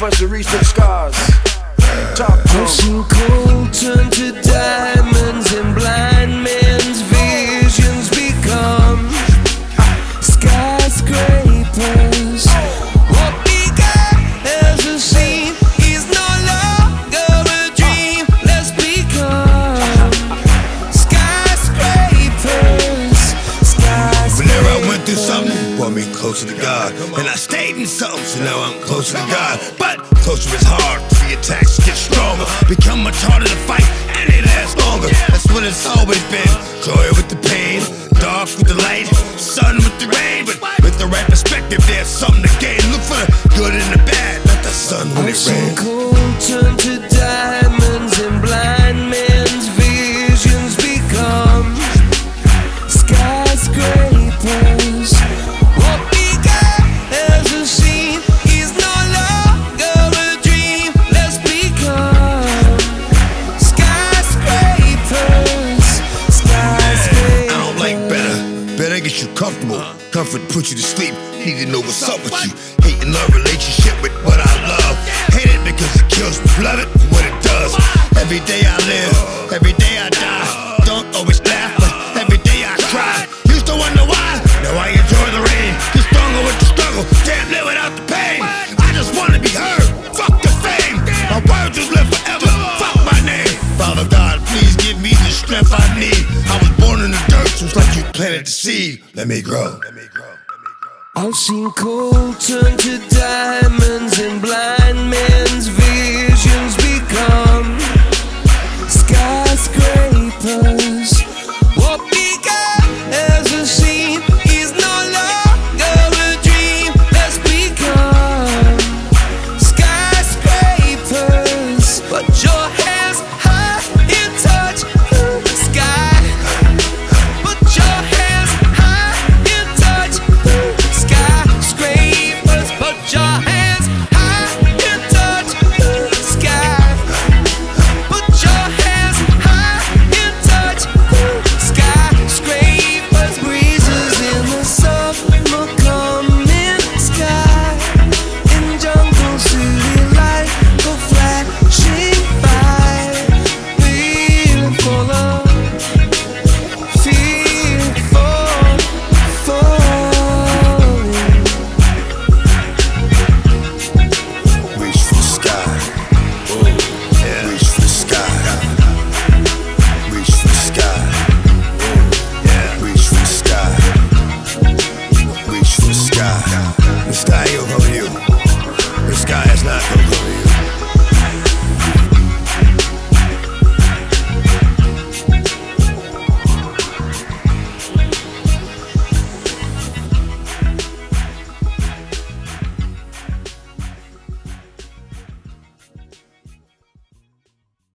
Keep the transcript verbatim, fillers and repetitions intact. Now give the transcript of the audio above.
us to reach them scars. Talk to 'em. I've seen coal turn to diamonds and blind men's visions become skyscrapers. What began as a scene is no longer a dream. Let's become skyscrapers. Skyscrapers. Whenever I went through something, brought me closer to God. And I stayed in something, so now I'm closer to God. But closer is hard, the attacks get stronger. Become much harder to fight, and they last longer. That's what it's always been. Joy with the pain, dark with the light, sun with the rain. But with the right perspective, there's something to gain. Look for the good and the bad, not the sun when I've it seen rains. coal turn to diamonds and blind men's visions become skyscrapers. What began as a scene is no longer a dream. Let's become skyscrapers. Skyscrapers. I don't like better. Better gets you comfortable. Comfort puts you to sleep. Need to know what's up with you. Hate and love relationship with what I love. Hate it because it kills me. Love it for what it does. Every day I live, every day I die. Don't always laugh, but every day I cry. Used to wonder why. Now I enjoy the rain. Get stronger with the struggle. Can't live without the pain. I just wanna be heard. Fuck the fame. My words will live forever. Fuck my name. Father God, please give me the strength I need. I was born in the dirt, so it's like you planted the seed. Let me grow. Let me grow. I've seen coal turn to diamonds and blind men's visions become